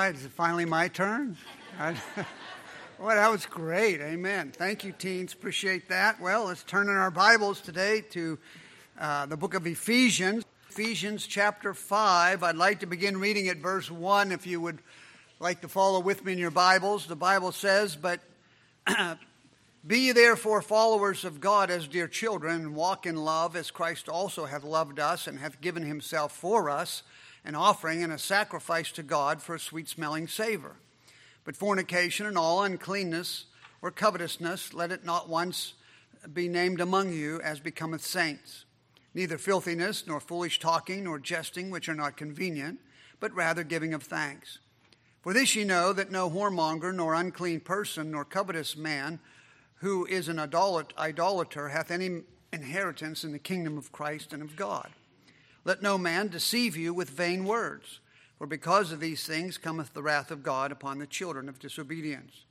right, is it finally my turn? Well, that was great. Amen. Thank you, teens. Appreciate that. Well, let's turn in our Bibles today to the book of Ephesians. Ephesians chapter 5. I'd like to begin reading at verse 1 if you would like to follow with me in your Bibles. The Bible says, "But be ye therefore followers of God as dear children, and walk in love as Christ also hath loved us and hath given himself for us, an offering and a sacrifice to God for a sweet-smelling savor. But fornication and all uncleanness or covetousness, let it not once be named among you as becometh saints. Neither filthiness, nor foolish talking, nor jesting, which are not convenient, but rather giving of thanks. For this ye know, that no whoremonger, nor unclean person, nor covetous man, who is an idolater, hath any inheritance in the kingdom of Christ and of God. Let no man deceive you with vain words, for because of these things cometh the wrath of God upon the children of disobedience.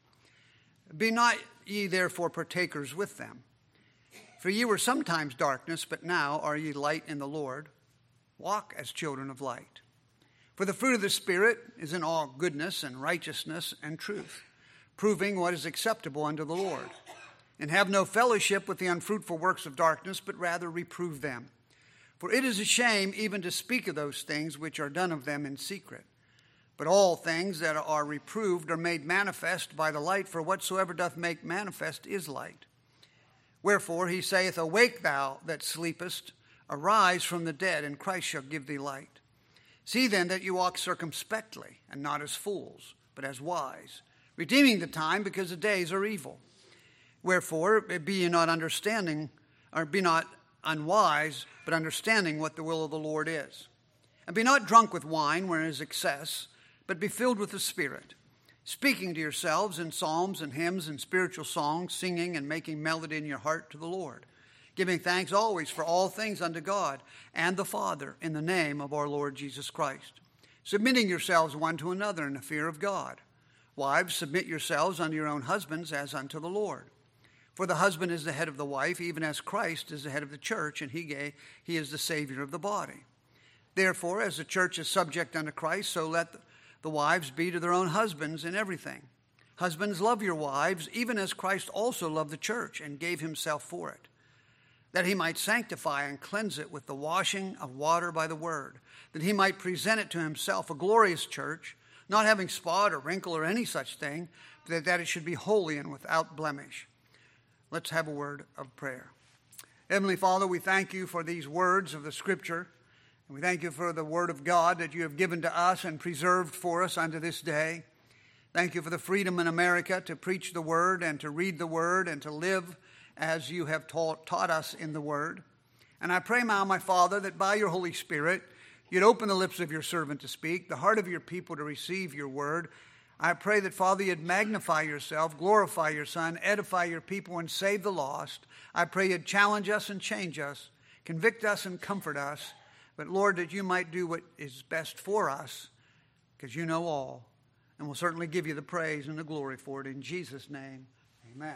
Be not ye therefore partakers with them. For ye were sometimes darkness, but now are ye light in the Lord. Walk as children of light. For the fruit of the Spirit is in all goodness and righteousness and truth, proving what is acceptable unto the Lord. And have no fellowship with the unfruitful works of darkness, but rather reprove them. For it is a shame even to speak of those things which are done of them in secret. But all things that are reproved are made manifest by the light, for whatsoever doth make manifest is light. Wherefore he saith, Awake thou that sleepest, arise from the dead, and Christ shall give thee light. See then that you walk circumspectly, and not as fools, but as wise, redeeming the time, because the days are evil. Wherefore be ye not understanding, or be not unwise, but understanding what the will of the Lord is. And be not drunk with wine, wherein is excess, but be filled with the Spirit, speaking to yourselves in psalms and hymns and spiritual songs, singing and making melody in your heart to the Lord, giving thanks always for all things unto God and the Father, in the name of our Lord Jesus Christ, submitting yourselves one to another in the fear of God. Wives, submit yourselves unto your own husbands as unto the Lord. For the husband is the head of the wife, even as Christ is the head of the church, and he is the Savior of the body. Therefore, as the church is subject unto Christ, so let the wives be to their own husbands in everything. Husbands, love your wives, even as Christ also loved the church, and gave himself for it, that he might sanctify and cleanse it with the washing of water by the word, that he might present it to himself a glorious church, not having spot or wrinkle or any such thing, but that it should be holy and without blemish. Let's have a word of prayer. Heavenly Father, we thank you for these words of the Scripture. And we thank you for the Word of God that you have given to us and preserved for us unto this day. Thank you for the freedom in America to preach the Word and to read the Word and to live as you have taught us in the Word. And I pray now, my Father, that by your Holy Spirit, you'd open the lips of your servant to speak, the heart of your people to receive your Word. I pray that, Father, you'd magnify yourself, glorify your Son, edify your people, and save the lost. I pray you'd challenge us and change us, convict us and comfort us. But, Lord, that you might do what is best for us, because you know all. And we'll certainly give you the praise and the glory for it. In Jesus' name, amen.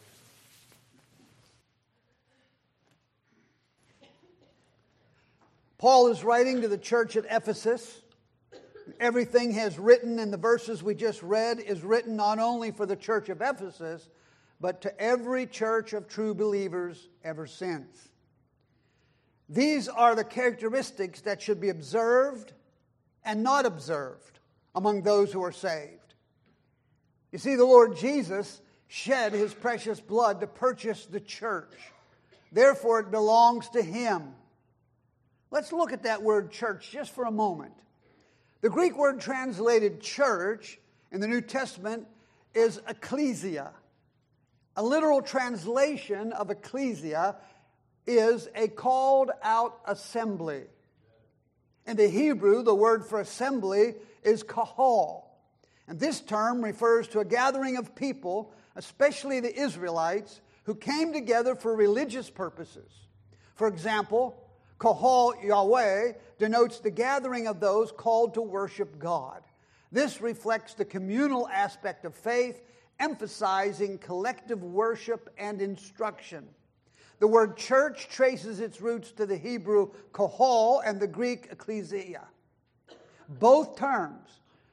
Paul is writing to the church at Ephesus. Everything has written in the verses we just read is written not only for the church of Ephesus, but to every church of true believers ever since. These are the characteristics that should be observed and not observed among those who are saved. You see, the Lord Jesus shed his precious blood to purchase the church. Therefore, it belongs to him. Let's look at that word church just for a moment. The Greek word translated church in the New Testament is ecclesia. A literal translation of ecclesia is a called out assembly. In the Hebrew, the word for assembly is kahal. And this term refers to a gathering of people, especially the Israelites, who came together for religious purposes. For example, Kahal Yahweh denotes the gathering of those called to worship God. This reflects the communal aspect of faith, emphasizing collective worship and instruction. The word church traces its roots to the Hebrew kahal and the Greek ecclesia. Both terms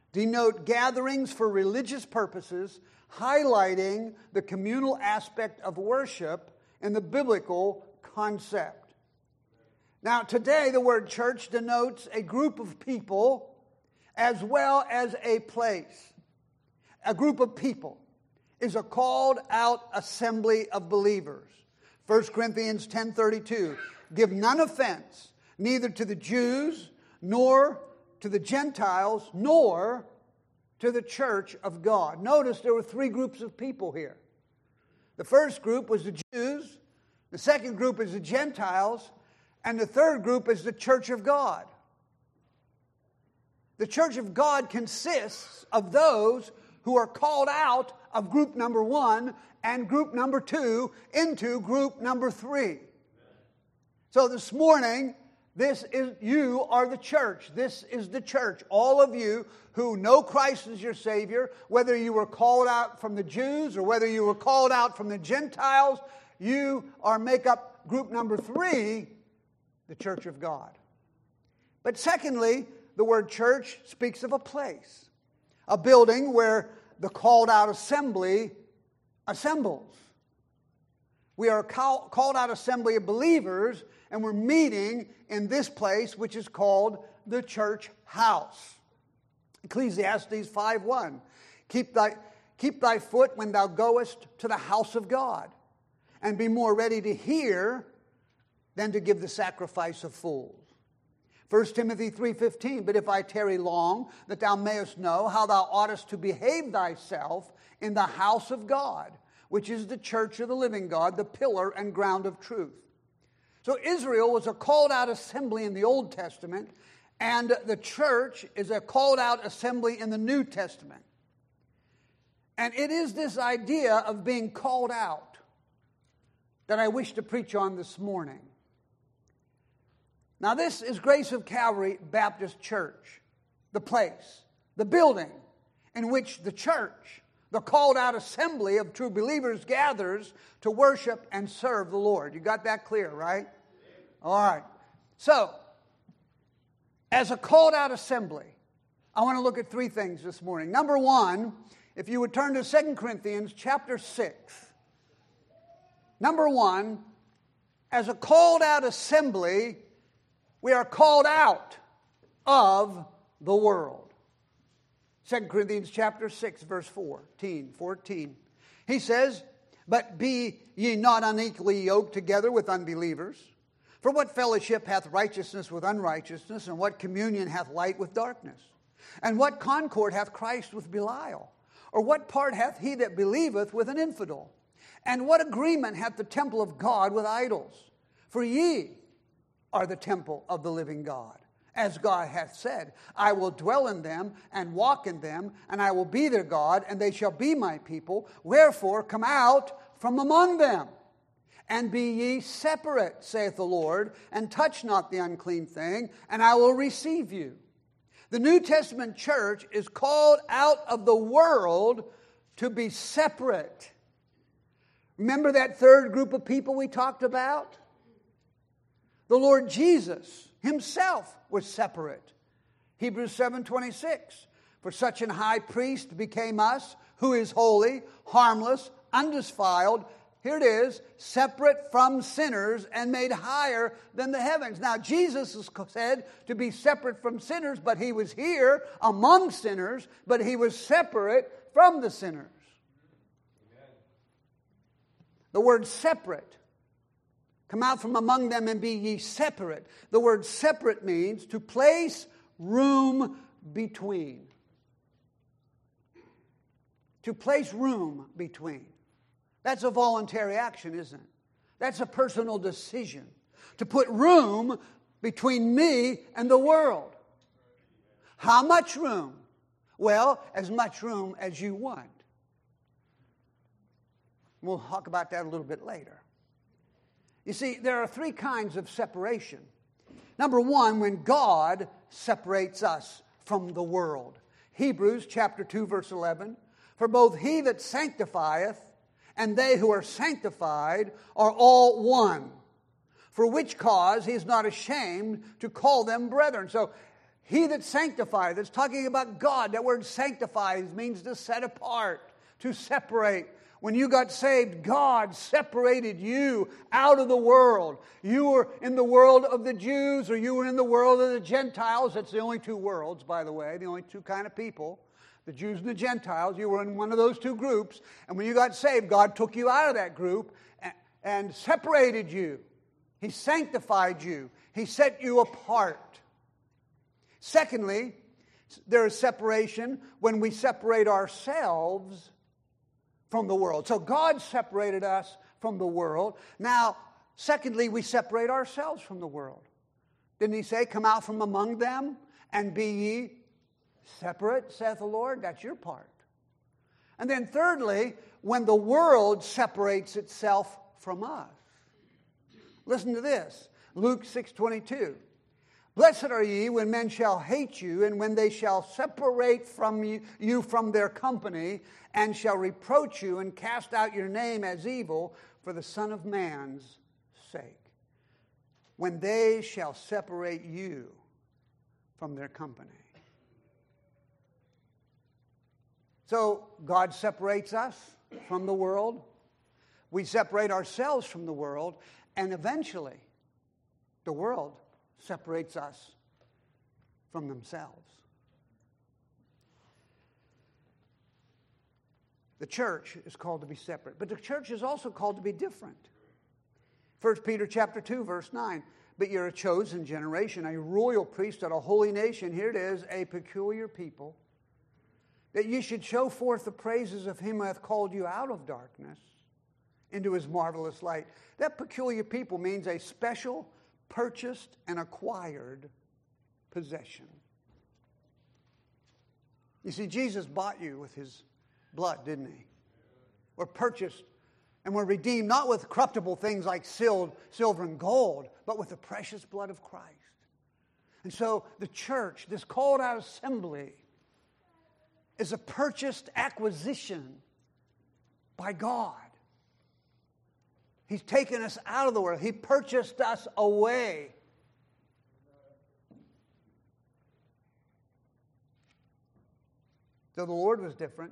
denote gatherings for religious purposes, highlighting the communal aspect of worship in the biblical concept. Now, today the word church denotes a group of people as well as a place. A group of people is a called out assembly of believers. 1 Corinthians 10:32, give none offense, neither to the Jews, nor to the Gentiles, nor to the church of God. Notice there were three groups of people here. The first group was the Jews, the second group is the Gentiles, and the third group is the church of God. The church of God consists of those who are called out of group number 1 and group number 2 into group number 3. So this morning, you are the church. This is the church. All of you who know Christ as your Savior, whether you were called out from the Jews or whether you were called out from the Gentiles, you make up group number 3, the church of God. But secondly, the word church speaks of a place, a building where the called out assembly assembles. We are a called out assembly of believers, and we're meeting in this place, which is called the church house. Ecclesiastes 5:1. Keep thy foot when thou goest to the house of God, and be more ready to hear than to give the sacrifice of fools. 1 Timothy 3:15, but if I tarry long, that thou mayest know how thou oughtest to behave thyself in the house of God, which is the church of the living God, the pillar and ground of truth. So Israel was a called out assembly in the Old Testament, and the church is a called out assembly in the New Testament. And it is this idea of being called out that I wish to preach on this morning. Now this is Grace of Calvary Baptist Church, the place, the building in which the church, the called out assembly of true believers, gathers to worship and serve the Lord. You got that clear, right? All right. So, as a called out assembly, I want to look at 3 things this morning. Number 1, if you would turn to 2 Corinthians chapter 6. Number 1, as a called out assembly, we are called out of the world. 2 Corinthians chapter 6, verse 14. He says, but be ye not unequally yoked together with unbelievers. For what fellowship hath righteousness with unrighteousness, and what communion hath light with darkness? And what concord hath Christ with Belial? Or what part hath he that believeth with an infidel? And what agreement hath the temple of God with idols? For ye are the temple of the living God. As God hath said, I will dwell in them and walk in them, and I will be their God, and they shall be my people. Wherefore come out from among them, and be ye separate, saith the Lord, and touch not the unclean thing, and I will receive you. The New Testament church is called out of the world to be separate. Remember that third group of people we talked about? The Lord Jesus himself was separate. Hebrews 7:26. For such an high priest became us, who is holy, harmless, undefiled. Here it is, separate from sinners and made higher than the heavens. Now, Jesus is said to be separate from sinners, but he was here among sinners, but he was separate from the sinners. Amen. The word separate, come out from among them and be ye separate. The word separate means to place room between. To place room between. That's a voluntary action, isn't it? That's a personal decision. To put room between me and the world. How much room? Well, as much room as you want. We'll talk about that a little bit later. You see, there are 3 kinds of separation. Number 1, when God separates us from the world. Hebrews chapter 2, verse 11. For both he that sanctifieth and they who are sanctified are all one. For which cause he is not ashamed to call them brethren. So He that sanctifieth, it's talking about God. That word sanctifies means to set apart, to separate. When you got saved, God separated you out of the world. You were in the world of the Jews or you were in the world of the Gentiles. That's the only two worlds, by the way, the only two kind of people. The Jews and the Gentiles. You were in one of those two groups. And when you got saved, God took you out of that group and separated you. He sanctified you. He set you apart. Secondly, there is separation when we separate ourselves from the world. So God separated us from the world. Now, secondly, we separate ourselves from the world. Didn't he say, come out from among them and be ye separate, saith the Lord? That's your part. And then thirdly, when the world separates itself from us. Listen to this. Luke 6:22. Blessed are ye when men shall hate you, and when they shall separate from you from their company, and shall reproach you and cast out your name as evil for the Son of Man's sake. When they shall separate you from their company. So God separates us from the world. We separate ourselves from the world, and eventually the world separates us from themselves. The church is called to be separate, but the church is also called to be different. 1 Peter chapter 2, verse 9. But you're a chosen generation, a royal priesthood, a holy nation. Here it is, a peculiar people, that you should show forth the praises of him who hath called you out of darkness into his marvelous light. That peculiar people means a special, purchased, and acquired possession. You see, Jesus bought you with his blood, didn't he? We're purchased and we're redeemed not with corruptible things like silver and gold, but with the precious blood of Christ. And so the church, this called out assembly, is a purchased acquisition by God. He's taken us out of the world. He purchased us away. So the Lord was different.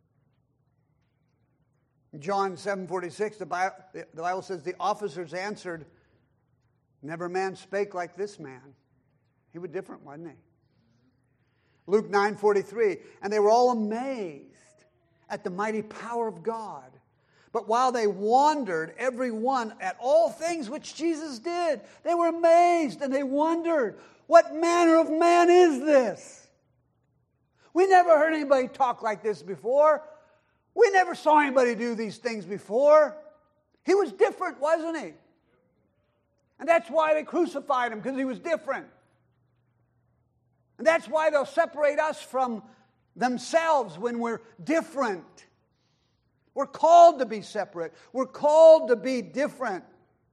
In John 7:46, the Bible says, the officers answered, never man spake like this man. He was different, wasn't he? Luke 9:43, and they were all amazed at the mighty power of God. But while they wondered, every one, at all things which Jesus did, they were amazed and they wondered, what manner of man is this? We never heard anybody talk like this before. We never saw anybody do these things before. He was different, wasn't he? And that's why they crucified him, because he was different. And that's why they'll separate us from themselves when we're different. We're called to be separate. We're called to be different.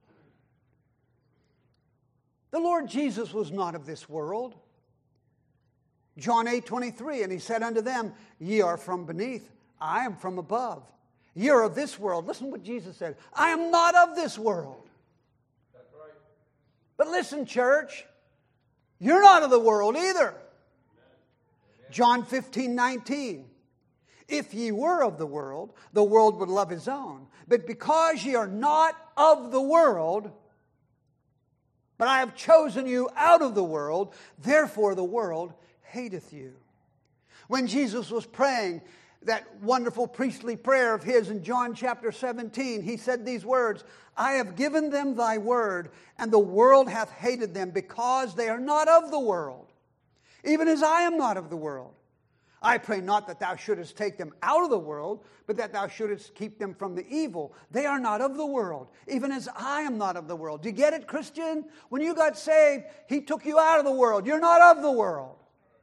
The Lord Jesus was not of this world. John 8:23, and he said unto them, ye are from beneath, I am from above. Ye are of this world. Listen to what Jesus said. I am not of this world. That's right. But listen, church, you're not of the world either. Amen. John 15:19. If ye were of the world would love his own. But because ye are not of the world, but I have chosen you out of the world, therefore the world hateth you. When Jesus was praying that wonderful priestly prayer of his in John chapter 17, he said these words, I have given them thy word, and the world hath hated them, because they are not of the world, even as I am not of the world. I pray not that thou shouldest take them out of the world, but that thou shouldest keep them from the evil. They are not of the world, even as I am not of the world. Do you get it, Christian? When you got saved, he took you out of the world. You're not of the world.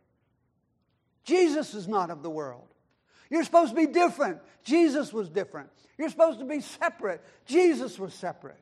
Jesus is not of the world. You're supposed to be different. Jesus was different. You're supposed to be separate. Jesus was separate.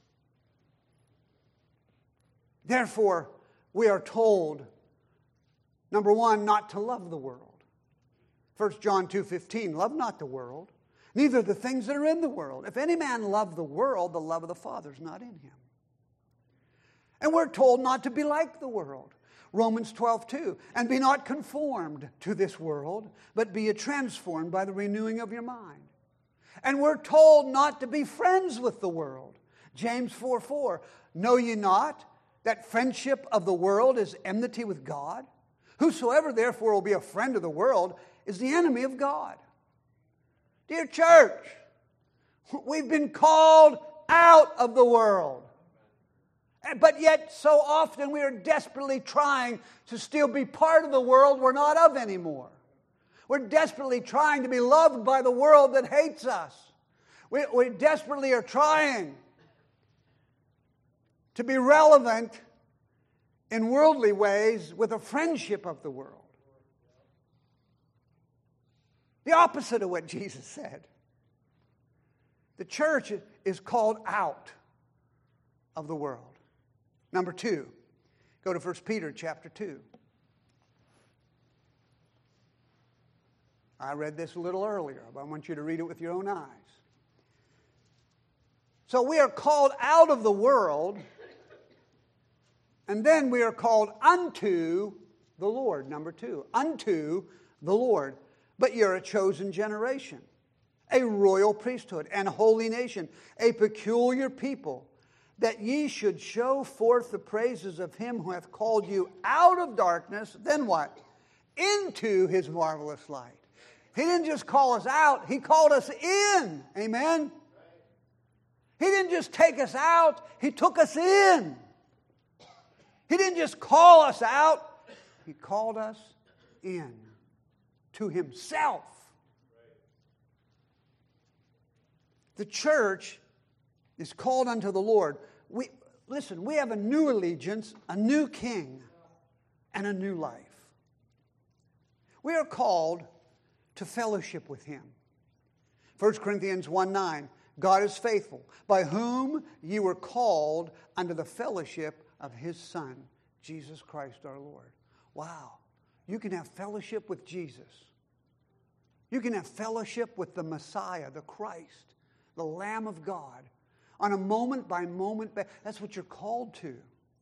Therefore, we are told, number one, not to love the world. 1 John 2:15, love not the world, neither the things that are in the world. If any man love the world, the love of the Father is not in him. And we're told not to be like the world. Romans 12:2. And be not conformed to this world, but be ye transformed by the renewing of your mind. And we're told not to be friends with the world. James 4:4. Know ye not that friendship of the world is enmity with God? Whosoever therefore will be a friend of the world is the enemy of God. Dear church, we've been called out of the world. But yet so often we are desperately trying to still be part of the world we're not of anymore. We're desperately trying to be loved by the world that hates us. We desperately are trying to be relevant in worldly ways with a friendship of the world. The opposite of what Jesus said. The church is called out of the world. Number 2, go to 1 Peter chapter 2. I read this a little earlier, but I want you to read it with your own eyes. So we are called out of the world, and then we are called unto the Lord. Number 2, unto the Lord. But you're a chosen generation, a royal priesthood, and a holy nation, a peculiar people, that ye should show forth the praises of him who hath called you out of darkness, then what? Into his marvelous light. He didn't just call us out, he called us in. Amen? He didn't just take us out, he took us in. He didn't just call us out, he called us in to himself. The church is called unto the Lord. We have a new allegiance, a new king, and a new life. We are called to fellowship with him. 1 Corinthians 1:9, God is faithful, by whom ye were called unto the fellowship of his Son, Jesus Christ our Lord. Wow. You can have fellowship with Jesus. You can have fellowship with the Messiah, the Christ, the Lamb of God, on a moment-by-moment basis. That's what you're called to.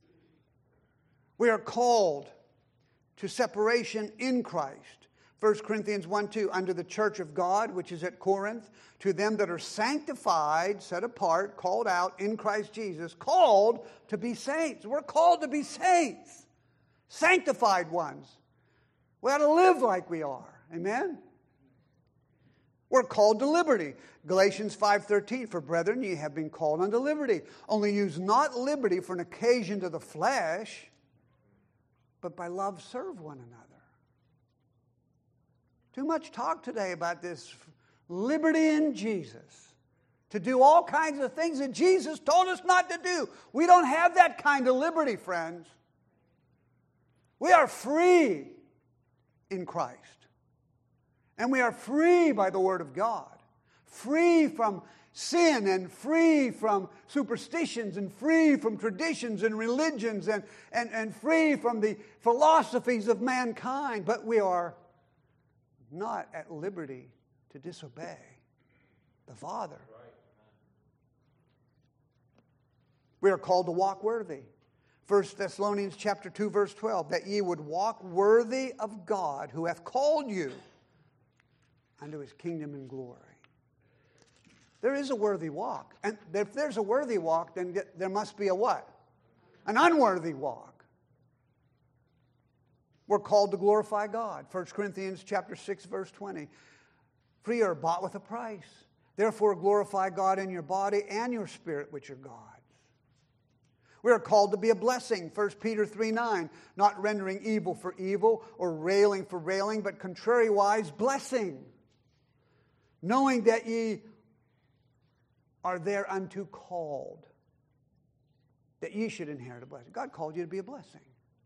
We are called to separation in Christ. 1 Corinthians 1:2, unto the church of God, which is at Corinth, to them that are sanctified, set apart, called out in Christ Jesus, called to be saints. We're called to be saints, sanctified ones. We ought to live like we are. Amen? We're called to liberty. Galatians 5:13, for brethren, ye have been called unto liberty. Only use not liberty for an occasion to the flesh, but by love serve one another. Too much talk today about this liberty in Jesus. To do all kinds of things that Jesus told us not to do. We don't have that kind of liberty, friends. We are free in Christ. And we are free by the Word of God. Free from sin and free from superstitions and free from traditions and religions and free from the philosophies of mankind. But we are not at liberty to disobey the Father. We are called to walk worthy. 1 Thessalonians chapter 2, verse 12, that ye would walk worthy of God who hath called you unto his kingdom and glory. There is a worthy walk. And if there's a worthy walk, then there must be a what? An unworthy walk. We're called to glorify God. 1 Corinthians chapter 6, verse 20. For ye are bought with a price. Therefore glorify God in your body and your spirit, which are God's. We are called to be a blessing. 1 Peter 3:9. Not rendering evil for evil or railing for railing, but contrariwise blessing. Knowing that ye are thereunto called, that ye should inherit a blessing. God called you to be a blessing.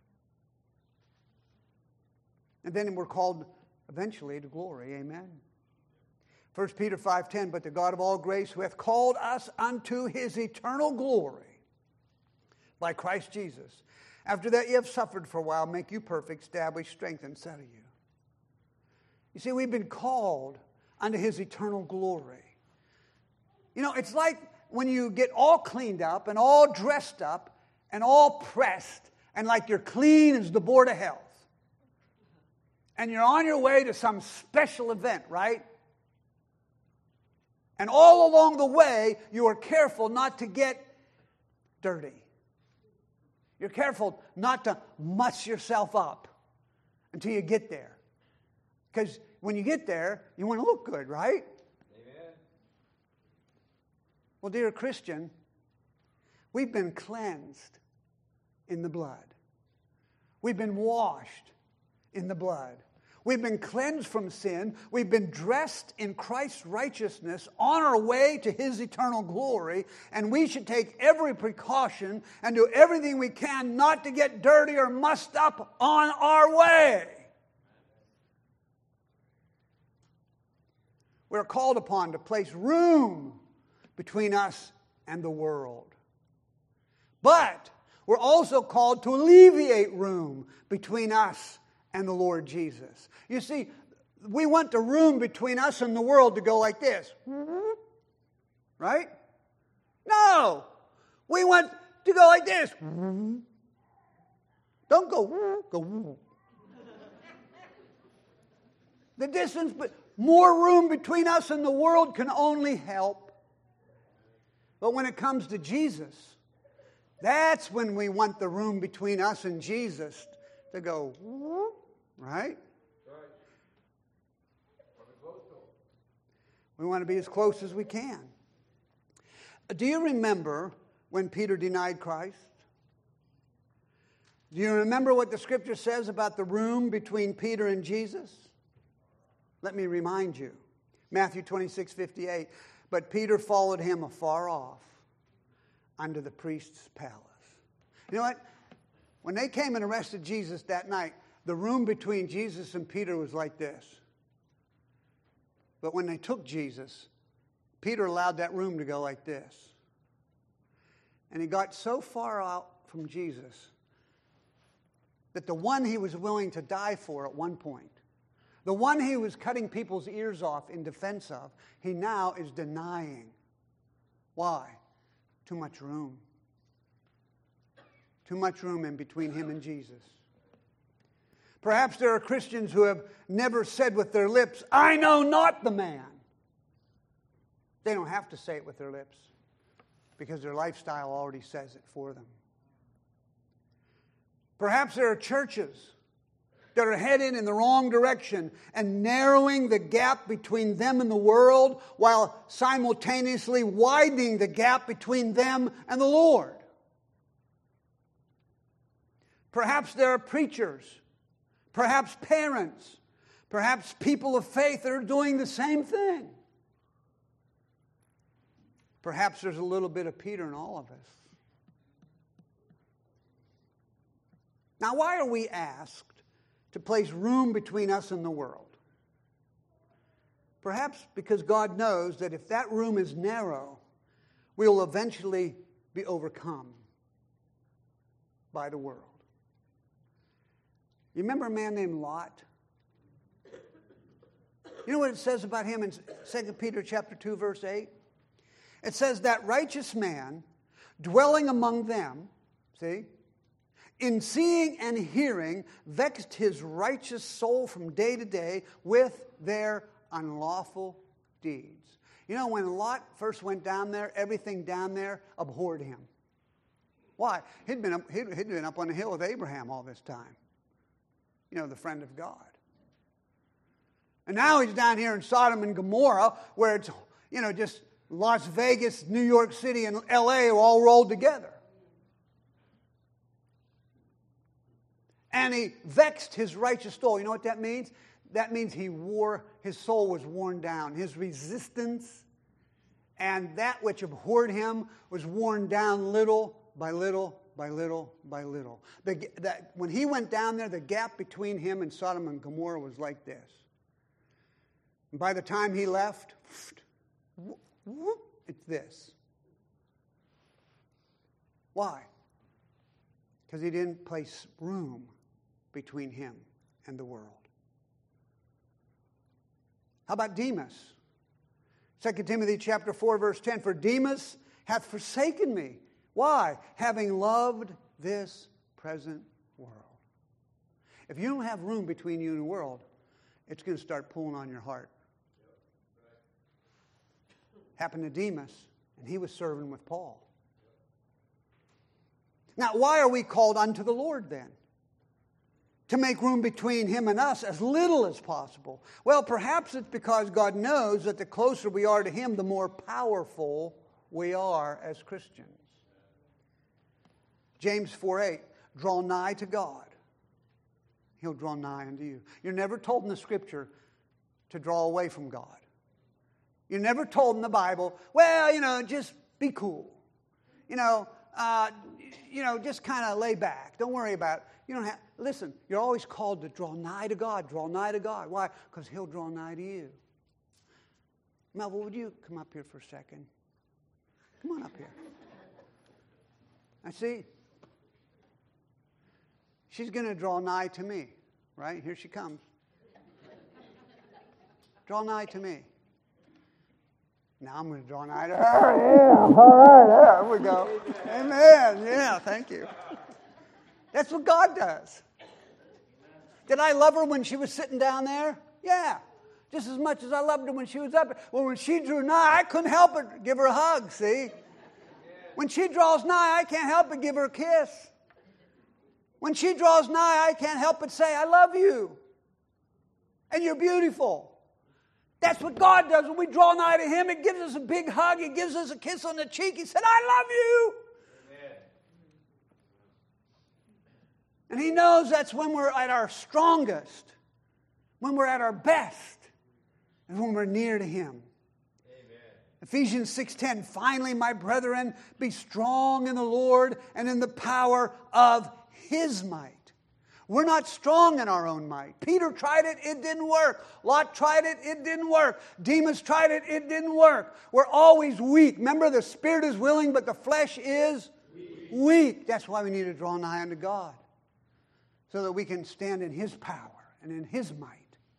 And then we're called eventually to glory. Amen. 1 Peter 5:10, but the God of all grace, who hath called us unto his eternal glory by Christ Jesus, after that ye have suffered for a while, make you perfect, establish, strengthen, settle you. You see, we've been called unto his eternal glory. You know, it's like when you get all cleaned up and all dressed up and all pressed and like you're clean as the Board of Health. And you're on your way to some special event, right? And all along the way, you are careful not to get dirty. You're careful not to muss yourself up until you get there. Because when you get there, you want to look good, right? Amen. Well, dear Christian, we've been cleansed in the blood. We've been washed in the blood. We've been cleansed from sin. We've been dressed in Christ's righteousness on our way to His eternal glory. And we should take every precaution and do everything we can not to get dirty or mussed up on our way. We're called upon to place room between us and the world. But we're also called to alleviate room between us and the Lord Jesus. You see, we want the room between us and the world to go like this. Right? No! We want to go like this. Don't go. The distance, but more room between us and the world can only help. But when it comes to Jesus, that's when we want the room between us and Jesus to go, right? We want to be as close as we can. Do you remember when Peter denied Christ? Do you remember what the Scripture says about the room between Peter and Jesus? Let me remind you. Matthew 26:58. But Peter followed him afar off unto the priest's palace. You know what? When they came and arrested Jesus that night, the room between Jesus and Peter was like this. But when they took Jesus, Peter allowed that room to go like this. And he got so far out from Jesus that the one he was willing to die for at one point, the one he was cutting people's ears off in defense of, he now is denying. Why? Too much room. Too much room in between him and Jesus. Perhaps there are Christians who have never said with their lips, I know not the man. They don't have to say it with their lips because their lifestyle already says it for them. Perhaps there are churches that are headed in the wrong direction and narrowing the gap between them and the world while simultaneously widening the gap between them and the Lord. Perhaps there are preachers, perhaps parents, perhaps people of faith that are doing the same thing. Perhaps there's a little bit of Peter in all of us. Now, why are we asked to place room between us and the world? Perhaps because God knows that if that room is narrow, we will eventually be overcome by the world. You remember a man named Lot? You know what it says about him in 2 Peter chapter 2, verse 8? It says, that righteous man, dwelling among them, see, in seeing and hearing, vexed his righteous soul from day to day with their unlawful deeds. You know, when Lot first went down there, everything down there abhorred him. Why? He'd been up on the hill with Abraham all this time. You know, the friend of God. And now he's down here in Sodom and Gomorrah, where it's, you know, just Las Vegas, New York City, and L.A. are all rolled together. And he vexed his righteous soul. You know what that means? That means his soul was worn down. His resistance and that which abhorred him was worn down little by little by little by little. When he went down there, the gap between him and Sodom and Gomorrah was like this. And by the time he left, it's this. Why? Because he didn't place room between him and the world. How about Demas? 2 Timothy chapter 4, verse 10, for Demas hath forsaken me. Why? Having loved this present world. If you don't have room between you and the world, it's going to start pulling on your heart. Happened to Demas, and he was serving with Paul. Now, why are we called unto the Lord then? To make room between him and us as little as possible. Well, perhaps it's because God knows that the closer we are to him, the more powerful we are as Christians. James 4:8, draw nigh to God. He'll draw nigh unto you. You're never told in the Scripture to draw away from God. You're never told in the Bible, well, just be cool. Just kind of lay back. Don't worry about it. You don't have. Listen, you're always called to draw nigh to God. Draw nigh to God. Why? Because he'll draw nigh to you. Melville, would you come up here for a second? Come on up here. I see. She's going to draw nigh to me, right? Here she comes. Draw nigh to me. Now I'm going to draw nigh to her. Yeah, all right, there we go. Amen. Yeah, thank you. That's what God does. Did I love her when she was sitting down there? Yeah. Just as much as I loved her when she was up there. Well, when she drew nigh, I couldn't help but give her a hug, see? When she draws nigh, I can't help but give her a kiss. When she draws nigh, I can't help but say, I love you. And you're beautiful. That's what God does when we draw nigh to him. It gives us a big hug. He gives us a kiss on the cheek. He said, I love you. Amen. And he knows that's when we're at our strongest, when we're at our best, and when we're near to him. Amen. Ephesians 6:10, finally, my brethren, be strong in the Lord and in the power of his might. We're not strong in our own might. Peter tried it, it didn't work. Lot tried it, it didn't work. Demas tried it, it didn't work. We're always weak. Remember, the spirit is willing, but the flesh is weak. That's why we need to draw nigh unto God, so that we can stand in his power and in his might.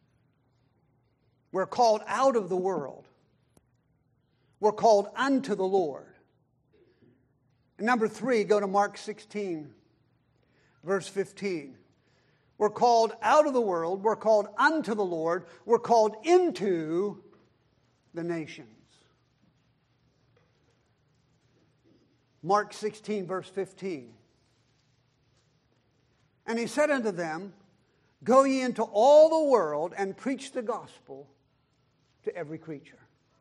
We're called out of the world. We're called unto the Lord. And number 3, go to Mark 16, verse 15. We're called out of the world. We're called unto the Lord. We're called into the nations. Mark 16, verse 15. And he said unto them, go ye into all the world and preach the gospel to every creature.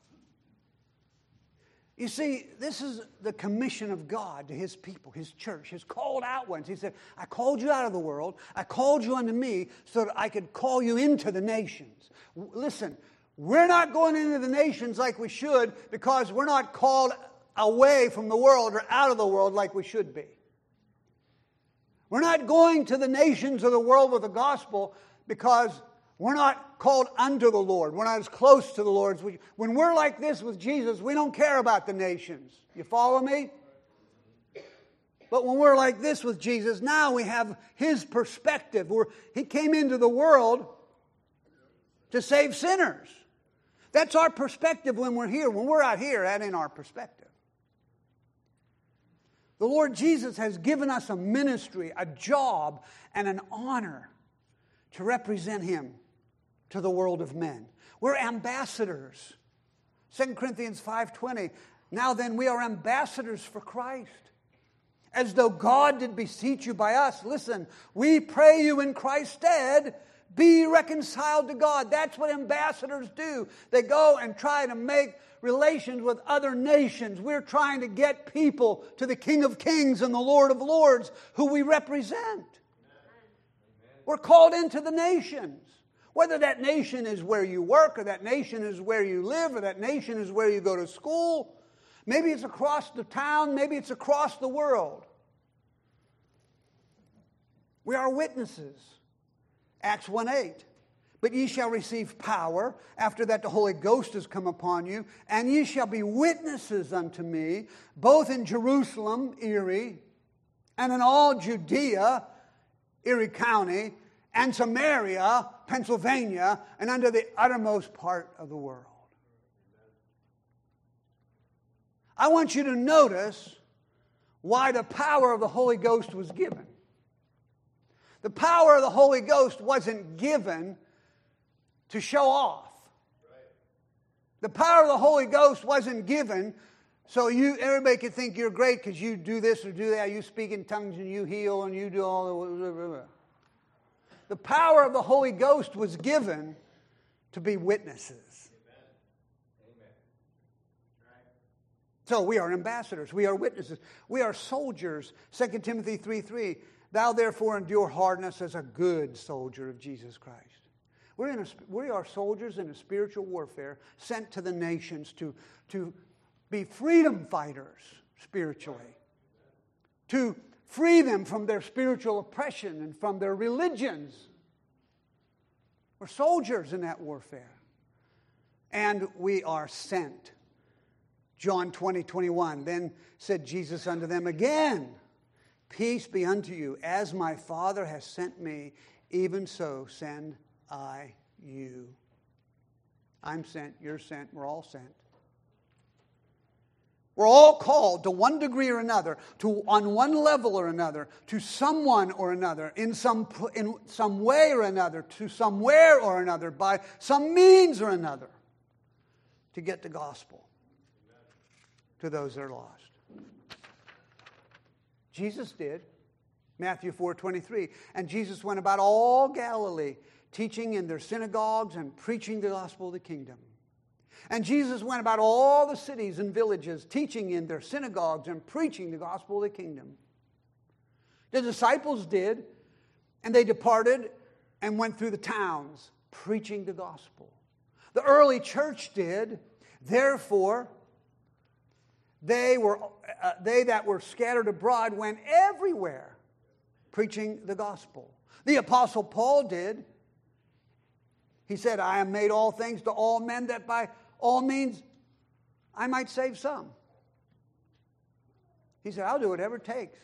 You see, this is the commission of God to his people, his church, his called out ones. He said, I called you out of the world. I called you unto me so that I could call you into the nations. Listen, we're not going into the nations like we should because we're not called away from the world or out of the world like we should be. We're not going to the nations of the world with the gospel because we're not called unto the Lord. We're not as close to the Lord as we. When we're like this with Jesus, we don't care about the nations. You follow me? But when we're like this with Jesus, now we have his perspective. He came into the world to save sinners. That's our perspective when we're here. When we're out here, that ain't our perspective. The Lord Jesus has given us a ministry, a job, and an honor to represent him to the world of men. We're ambassadors. 2 Corinthians 5:20. Now then, we are ambassadors for Christ, as though God did beseech you by us. Listen, we pray you in Christ's stead, be reconciled to God. That's what ambassadors do. They go and try to make relations with other nations. We're trying to get people to the King of Kings and the Lord of Lords, who we represent. We're called into the nations. Whether that nation is where you work, or that nation is where you live, or that nation is where you go to school. Maybe it's across the town, maybe it's across the world. We are witnesses. Acts 1:8. But ye shall receive power, after that the Holy Ghost has come upon you, and ye shall be witnesses unto me, both in Jerusalem, Erie, and in all Judea, Erie County, and Samaria, Pennsylvania, and unto the uttermost part of the world. I want you to notice why the power of the Holy Ghost was given. The power of the Holy Ghost wasn't given to show off. The power of the Holy Ghost wasn't given so everybody could think you're great because you do this or do that. You speak in tongues and you heal and you do all the... The power of the Holy Ghost was given to be witnesses. Amen. So we are ambassadors. We are witnesses. We are soldiers. 2 Timothy 3:3. Thou therefore endure hardness as a good soldier of Jesus Christ. We are soldiers in a spiritual warfare sent to the nations to be freedom fighters spiritually. To free them from their spiritual oppression and from their religions. We're soldiers in that warfare. And we are sent. John 20:21. Then said Jesus unto them again, peace be unto you. As my Father has sent me, even so send I you. I'm sent, you're sent, we're all sent. We're all called to one degree or another, on one level or another, to someone or another, in some way or another, to somewhere or another, by some means or another, to get the gospel to those that are lost. Jesus did. Matthew 4:23. And Jesus went about all Galilee, teaching in their synagogues and preaching the gospel of the kingdom. And Jesus went about all the cities and villages, teaching in their synagogues and preaching the gospel of the kingdom. The disciples did, and they departed and went through the towns, preaching the gospel. The early church did. Therefore, they that were scattered abroad went everywhere, preaching the gospel. The apostle Paul did. He said, I have made all things to all men that by all means I might save some. He said, I'll do whatever it takes.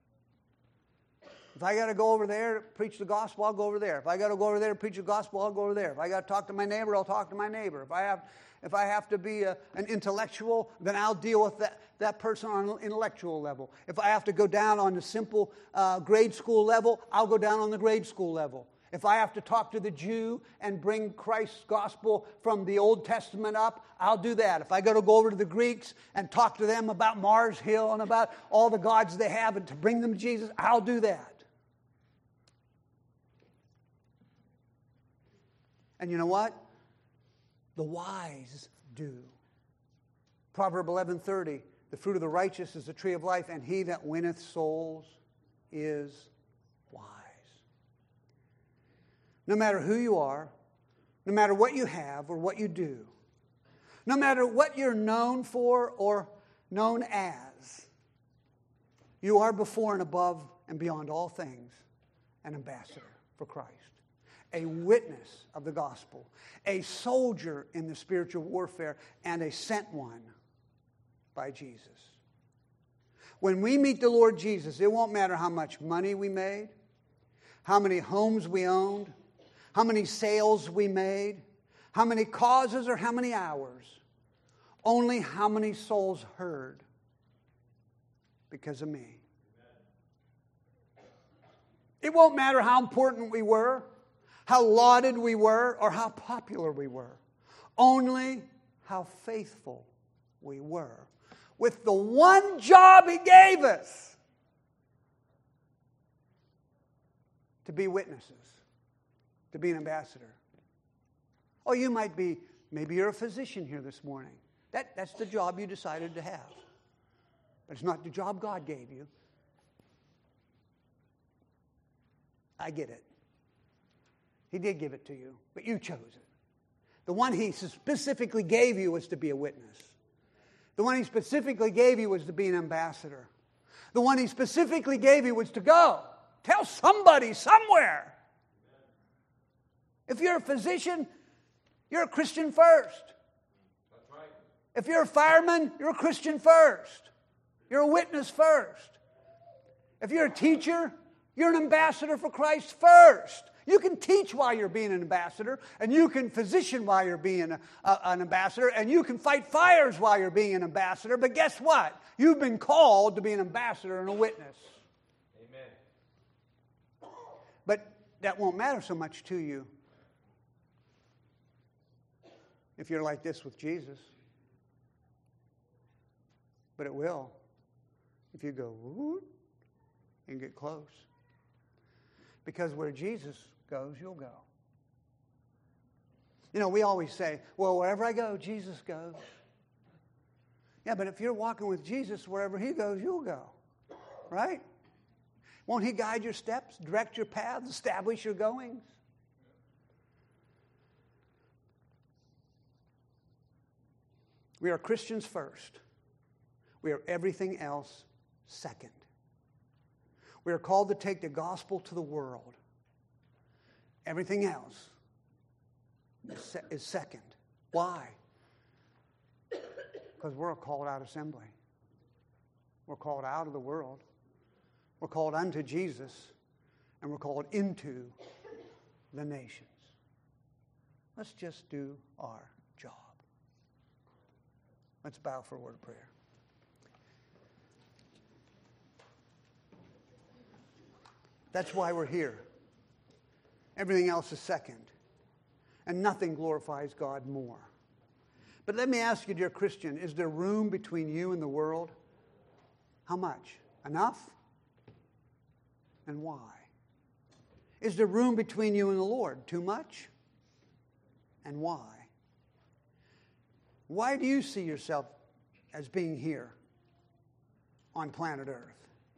If I got to go over there to preach the gospel, I'll go over there. If I got to go over there to preach the gospel, I'll go over there. If I got to talk to my neighbor, I'll talk to my neighbor. If I have to be an intellectual, then I'll deal with that person on an intellectual level. If I have to go down on the simple grade school level, I'll go down on the grade school level. If I have to talk to the Jew and bring Christ's gospel from the Old Testament up, I'll do that. If I got to go over to the Greeks and talk to them about Mars Hill and about all the gods they have and to bring them to Jesus, I'll do that. And you know what? The wise do. Proverb 11:30, the fruit of the righteous is the tree of life, and he that winneth souls is wise. No matter who you are, no matter what you have or what you do, no matter what you're known for or known as, you are before and above and beyond all things an ambassador for Christ, a witness of the gospel, a soldier in the spiritual warfare, and a sent one by Jesus. When we meet the Lord Jesus, it won't matter how much money we made, how many homes we owned, how many sales we made, how many causes or how many hours. Only how many souls heard because of me. It won't matter how important we were, how lauded we were, or how popular we were. Only how faithful we were with the one job He gave us: to be witnesses, to be an ambassador. Oh, you might be, maybe you're a physician here this morning. That's the job you decided to have. But it's not the job God gave you. I get it. He did give it to you, but you chose it. The one He specifically gave you was to be a witness. The one He specifically gave you was to be an ambassador. The one He specifically gave you was to go. Tell somebody somewhere. If you're a physician, you're a Christian first. That's right. If you're a fireman, you're a Christian first. You're a witness first. If you're a teacher, you're an ambassador for Christ first. You can teach while you're being an ambassador, and you can physician while you're being an ambassador, and you can fight fires while you're being an ambassador, but guess what? You've been called to be an ambassador and a witness. Amen. But That won't matter so much to you if you're like this with Jesus. But it will if you go whoop and get close. Because where Jesus goes, you'll go. You know, we always say, well, wherever I go, Jesus goes. Yeah, but if you're walking with Jesus, wherever he goes, you'll go. Right? Won't he guide your steps, direct your paths, establish your goings? We are Christians first. We are everything else second. We are called to take the gospel to the world. Everything else is second. Why? Because we're a called out assembly. We're called out of the world. We're called unto Jesus. And we're called into the nations. Let's just do our job. Let's bow for a word of prayer. That's why we're here. Everything else is second. And nothing glorifies God more. But let me ask you, dear Christian, is there room between you and the world? How much? Enough? And why? Is there room between you and the Lord? Too much? And why? Why do you see yourself as being here on planet Earth?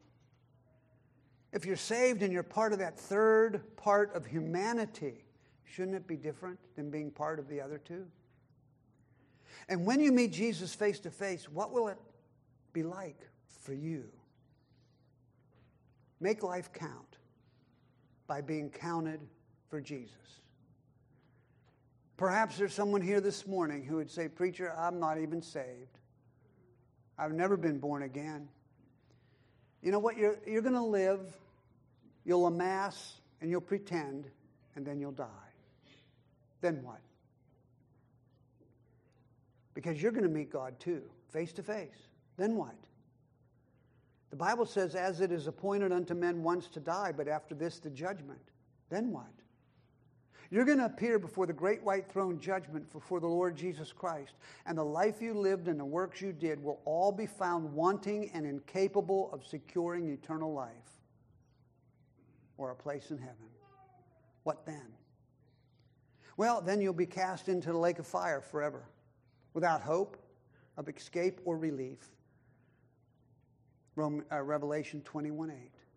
If you're saved and you're part of that third part of humanity, shouldn't it be different than being part of the other two? And when you meet Jesus face to face, what will it be like for you? Make life count by being counted for Jesus. Perhaps there's someone here this morning who would say, "Preacher, I'm not even saved. I've never been born again." You know what? You're going to live, you'll amass, and you'll pretend, and then you'll die. Then what? Because you're going to meet God too, face to face. Then what? The Bible says, as it is appointed unto men once to die, but after this the judgment. Then what? You're going to appear before the great white throne judgment before the Lord Jesus Christ, and the life you lived and the works you did will all be found wanting and incapable of securing eternal life or a place in heaven. What then? Well, then you'll be cast into the lake of fire forever, without hope of escape or relief. Revelation 21:8.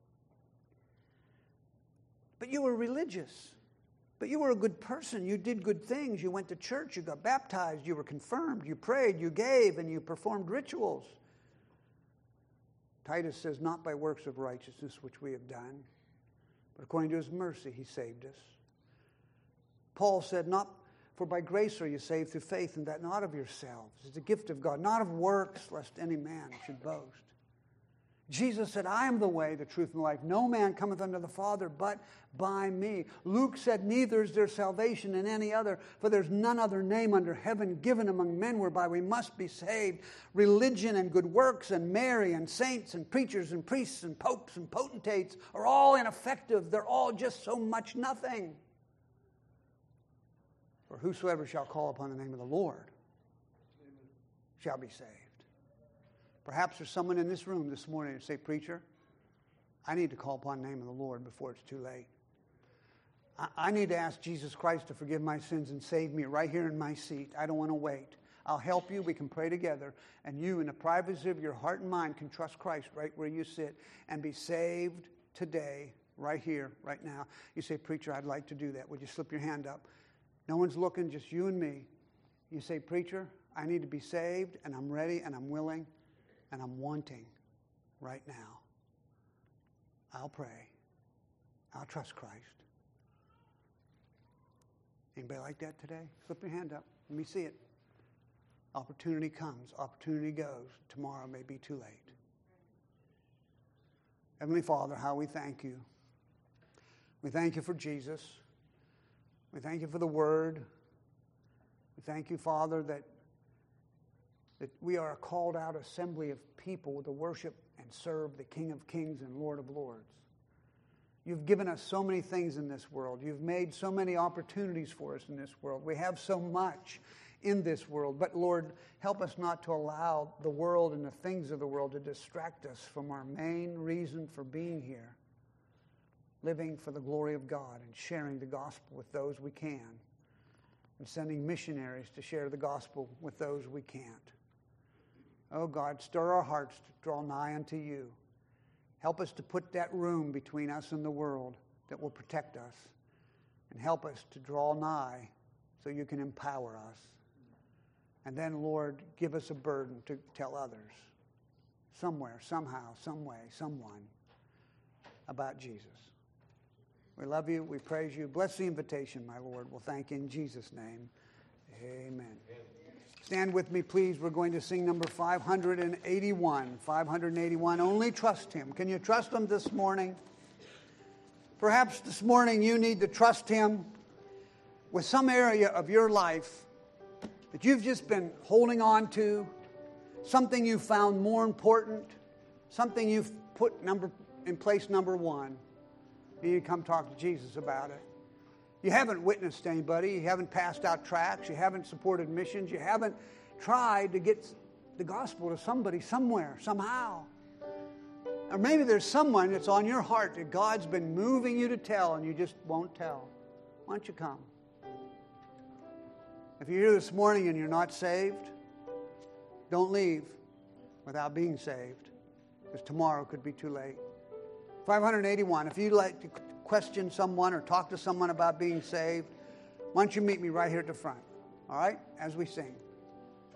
But you were religious. But you were a good person. You did good things. You went to church. You got baptized. You were confirmed. You prayed. You gave. And you performed rituals. Titus says, not by works of righteousness which we have done, but according to his mercy he saved us. Paul said, not for by grace are you saved through faith, and that not of yourselves. It's a gift of God, not of works, lest any man should boast. Jesus said, I am the way, the truth, and the life. No man cometh unto the Father but by me. Luke said, neither is there salvation in any other, for there's none other name under heaven given among men whereby we must be saved. Religion and good works and Mary and saints and preachers and priests and popes and potentates are all ineffective. They're all just so much nothing. For whosoever shall call upon the name of the Lord shall be saved. Perhaps there's someone in this room this morning who say, preacher, I need to call upon the name of the Lord before it's too late. I need to ask Jesus Christ to forgive my sins and save me right here in my seat. I don't want to wait. I'll help you. We can pray together. And you, in the privacy of your heart and mind, can trust Christ right where you sit and be saved today, right here, right now. You say, preacher, I'd like to do that. Would you slip your hand up? No one's looking, just you and me. You say, preacher, I need to be saved, and I'm ready, and I'm willing, and I'm wanting right now. I'll pray. I'll trust Christ. Anybody like that today? Slip your hand up. Let me see it. Opportunity comes. Opportunity goes. Tomorrow may be too late. Heavenly Father, how we thank you. We thank you for Jesus. We thank you for the Word. We thank you, Father, that we are a called out assembly of people to worship and serve the King of Kings and Lord of Lords. You've given us so many things in this world. You've made so many opportunities for us in this world. We have so much in this world. But Lord, help us not to allow the world and the things of the world to distract us from our main reason for being here. Living for the glory of God and sharing the gospel with those we can. And sending missionaries to share the gospel with those we can't. Oh God, stir our hearts to draw nigh unto you. Help us to put that room between us and the world that will protect us. And help us to draw nigh so you can empower us. And then, Lord, give us a burden to tell others. Somewhere, somehow, some way, someone about Jesus. We love you. We praise you. Bless the invitation, my Lord. We'll thank you in Jesus' name. Amen. Stand with me, please. We're going to sing number 581. 581. Only trust Him. Can you trust Him this morning? Perhaps this morning you need to trust Him with some area of your life that you've just been holding on to, something you found more important, something you've put in place number one. You need to come talk to Jesus about it. You haven't witnessed anybody. You haven't passed out tracts. You haven't supported missions. You haven't tried to get the gospel to somebody somewhere, somehow. Or maybe there's someone that's on your heart that God's been moving you to tell and you just won't tell. Why don't you come? If you're here this morning and you're not saved, don't leave without being saved, because tomorrow could be too late. 581. If you'd like to question someone or talk to someone about being saved, why don't you meet me right here at the front, all right, as we sing.